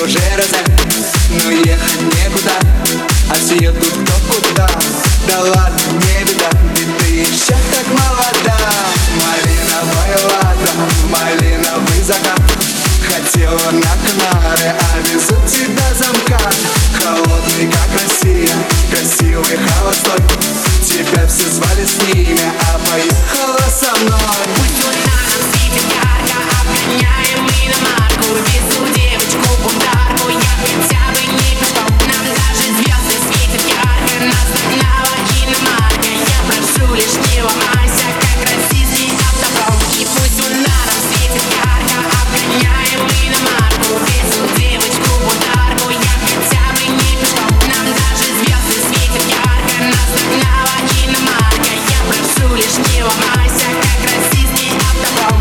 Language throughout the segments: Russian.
уже размер, но ехать некуда, а все едут кто куда. Да ладно, не беда, ведь ты еще так молода. Малиновая лада, малиновый закат. Хотела на Канары, а везут тебя замка. Холодный, как Россия, красивый, холостой. Тебя все звали с ними, а поехала со мной. Пусть луна нам светит ярко, обгоняем мы иномарку. Везу девочку бунтарку, я хотя бы не пешком. Нам даже звезды светят ярко, нас догнала иномарка. Я прошу лишь не ломайся, как российский автопром. И пусть луна нам светит ярко, обгоняем мы иномарку. Везу девочку бунтарку, я хотя бы не пешком. Нам даже звезды светят ярко, нас догнала иномарка. Я прошу лишь не ломайся, как российский автопром.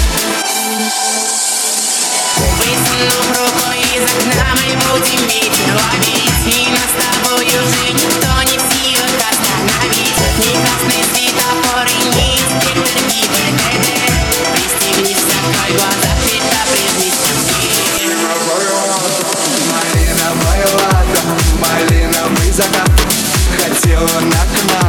Высунув руку из окна, мы будем ветер ловить. И нас с тобой уже никто не в силах остановить. Ни красный светофор и ни инспектор ГИБДД. Пристегнись, закрой глаза, это прежний стихи. Малиновая лада, малиновый закат. Хотела на Канары.